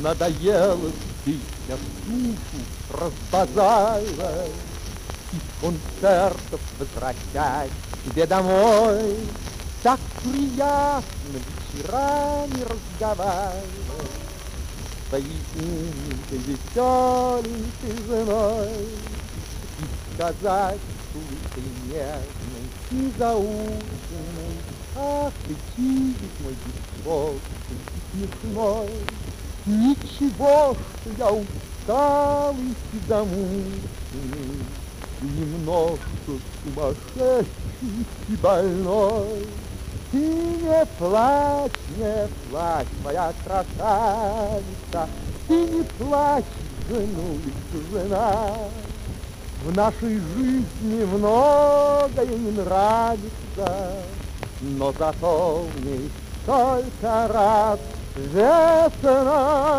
Надоело бить на сушу, разбазаривая, из концертов возвращать тебе домой. Так приятно вечерами разговаривать с твоей умненькой, веселенькой женой. И сказать с улыбкой нежной и заученной: ах ты, чудик мой бесплотный и смешной. Ничего, что я усталый и замученный, и немножко сумасшедший и больной. Ты не плачь, моя красавица, ты не плачь, женулечка, жена. В нашей жизни многое не нравится, но зато в ней столько раз весна.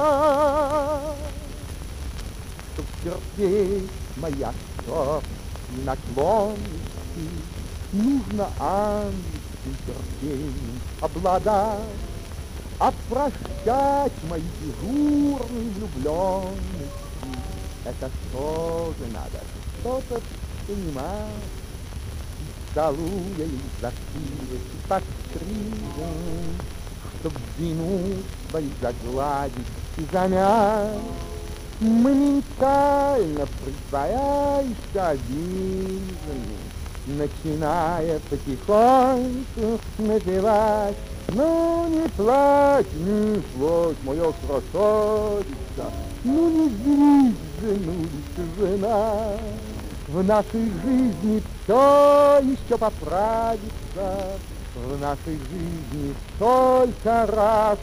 Чтоб терпеть моя собственной наклонности, нужно ангельским терпением обладать, а прощать мои дежурные влюбленности — это тоже надо что-то понимать. Целуя их затылок подстриженным, чтоб вину свою загладить и замять, моментально притворяешься обиженным, начиная потихоньку напевать: ну не плачь, моя красавица, ну не злись, женулечка, жена. В нашей жизни все еще поправится, в нашей жизни только раз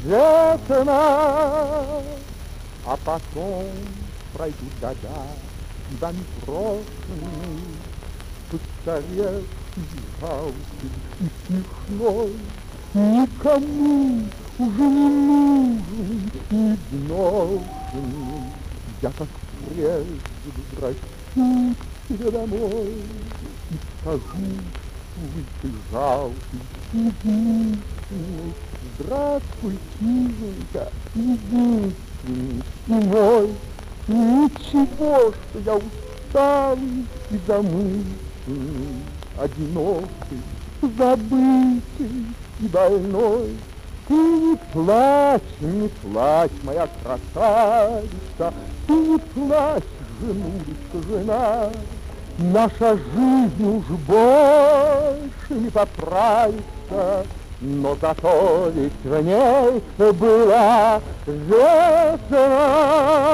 весна. А потом пройдут года, и вами брошенный, постарел и жалкий, и смешной, никому уже не нужен и брошенный. Я как прежде возвращусь к тебе домой и скажу, ты жалкий, единственный: здравствуй, Тихонька, единственный и мой. Ничего, что я усталый и замученный, одинокий, забытый и больной. Ты не плачь, моя красавица, ты не плачь, женулечка, жена. Наша жизнь уж больше не поправится, но зато ведь в ней была весна.